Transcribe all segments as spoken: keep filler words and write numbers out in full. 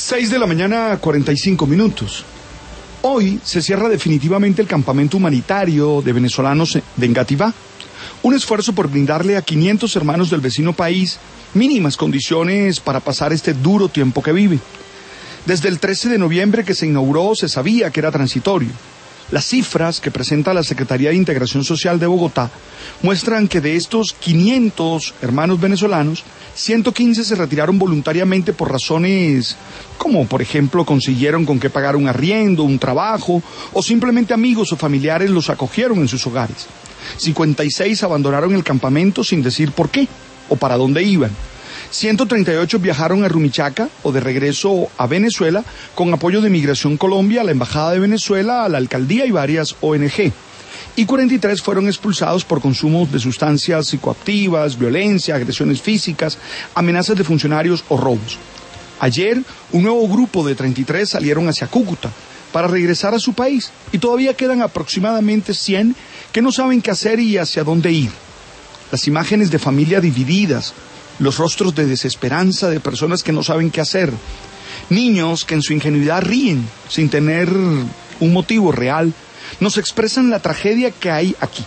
seis de la mañana, cuarenta y cinco minutos. Hoy se cierra definitivamente el campamento humanitario de venezolanos de Engativá. Un esfuerzo por brindarle a quinientos hermanos del vecino país mínimas condiciones para pasar este duro tiempo que vive. Desde el trece de noviembre que se inauguró se sabía que era transitorio. Las cifras que presenta la Secretaría de Integración Social de Bogotá muestran que de estos quinientos hermanos venezolanos, ciento quince se retiraron voluntariamente por razones como, por ejemplo, consiguieron con qué pagar un arriendo, un trabajo, o simplemente amigos o familiares los acogieron en sus hogares. cincuenta y seis abandonaron el campamento sin decir por qué o para dónde iban. ciento treinta y ocho viajaron a Rumichaca o de regreso a Venezuela con apoyo de Migración Colombia, a la Embajada de Venezuela, a la Alcaldía y varias O N G. Y cuarenta y tres fueron expulsados por consumo de sustancias psicoactivas, violencia, agresiones físicas, amenazas de funcionarios o robos. Ayer, un nuevo grupo de treinta y tres salieron hacia Cúcuta para regresar a su país y todavía quedan aproximadamente cien que no saben qué hacer y hacia dónde ir. Las imágenes de familias divididas, los rostros de desesperanza de personas que no saben qué hacer, niños que en su ingenuidad ríen sin tener un motivo real, nos expresan la tragedia que hay aquí.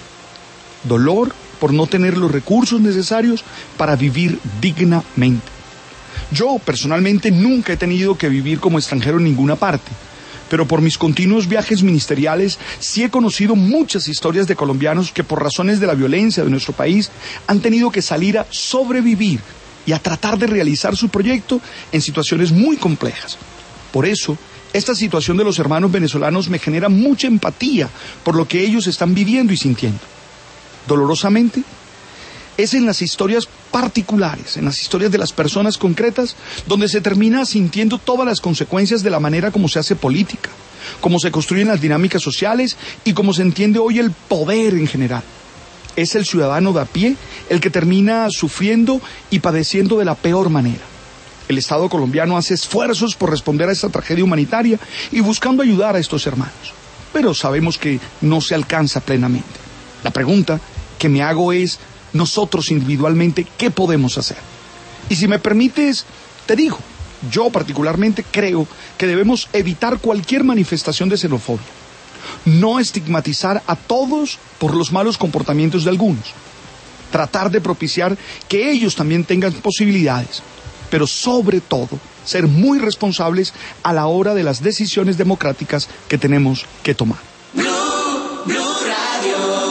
Dolor por no tener los recursos necesarios para vivir dignamente. Yo, personalmente, nunca he tenido que vivir como extranjero en ninguna parte, pero por mis continuos viajes ministeriales sí he conocido muchas historias de colombianos que por razones de la violencia de nuestro país han tenido que salir a sobrevivir y a tratar de realizar su proyecto en situaciones muy complejas. Por eso, esta situación de los hermanos venezolanos me genera mucha empatía por lo que ellos están viviendo y sintiendo. Dolorosamente, es en las historias particulares, en las historias de las personas concretas, donde se termina sintiendo todas las consecuencias de la manera como se hace política, cómo se construyen las dinámicas sociales y cómo se entiende hoy el poder en general. Es el ciudadano de a pie el que termina sufriendo y padeciendo de la peor manera. El Estado colombiano hace esfuerzos por responder a esta tragedia humanitaria y buscando ayudar a estos hermanos, pero sabemos que no se alcanza plenamente. La pregunta que me hago es, nosotros individualmente, ¿qué podemos hacer? Y si me permites, te digo, yo particularmente creo que debemos evitar cualquier manifestación de xenofobia. No estigmatizar a todos por los malos comportamientos de algunos. Tratar de propiciar que ellos también tengan posibilidades. Pero sobre todo, ser muy responsables a la hora de las decisiones democráticas que tenemos que tomar. Blue, Blue Radio.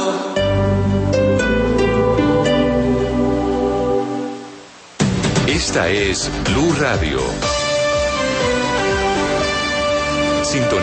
Esta es Blue Radio. Sintonía.